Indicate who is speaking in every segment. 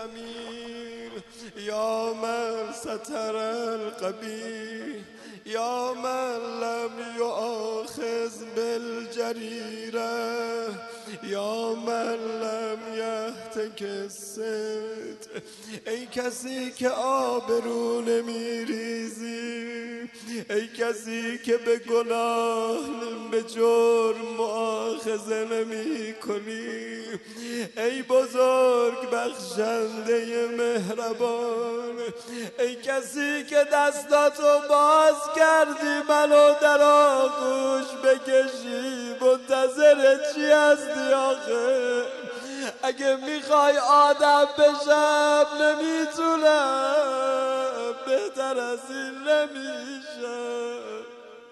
Speaker 1: الأمين يا من ستر القبيح يا من لم يؤاخذ بالجريرة یا من لم یهتک الستر ای کسی که آبرو نمیریزی ای کسی که به گناه به جرم مؤاخذه نمی کنی ای بزرگ بخشنده مهربان ای کسی که دستاتو باز کردی منو در آغوش بکشی منتظر چی هستی آخه اگه میخوای آدم بشم نمیتونم بهتر از این نمیشم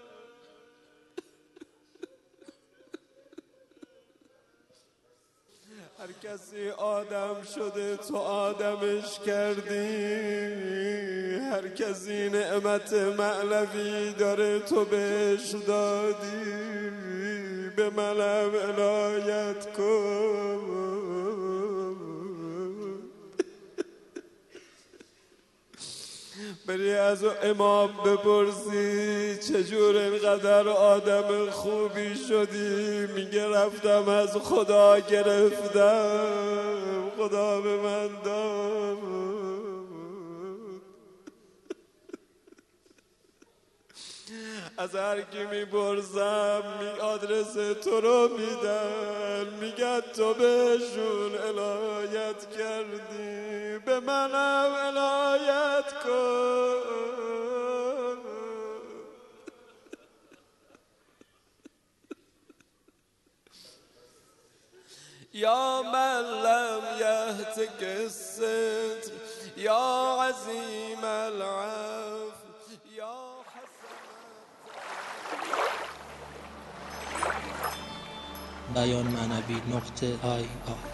Speaker 1: هر کسی آدم شده تو آدمش کردی هر کسی نعمت معنوی داره تو بهش دادی به منم عنایت کن بری از امام بپرسی چجور اینقدر آدم خوبی شدی میگه رفتم از خدا گرفتم خدا به من داد از هر کی میپرسم آدرس تو رو میدن میگن تو بهشون عنایت کردی به منم عنایت کن یا من لم یهتک الستر یا عظیم العفو یا
Speaker 2: بیان معنوی .ir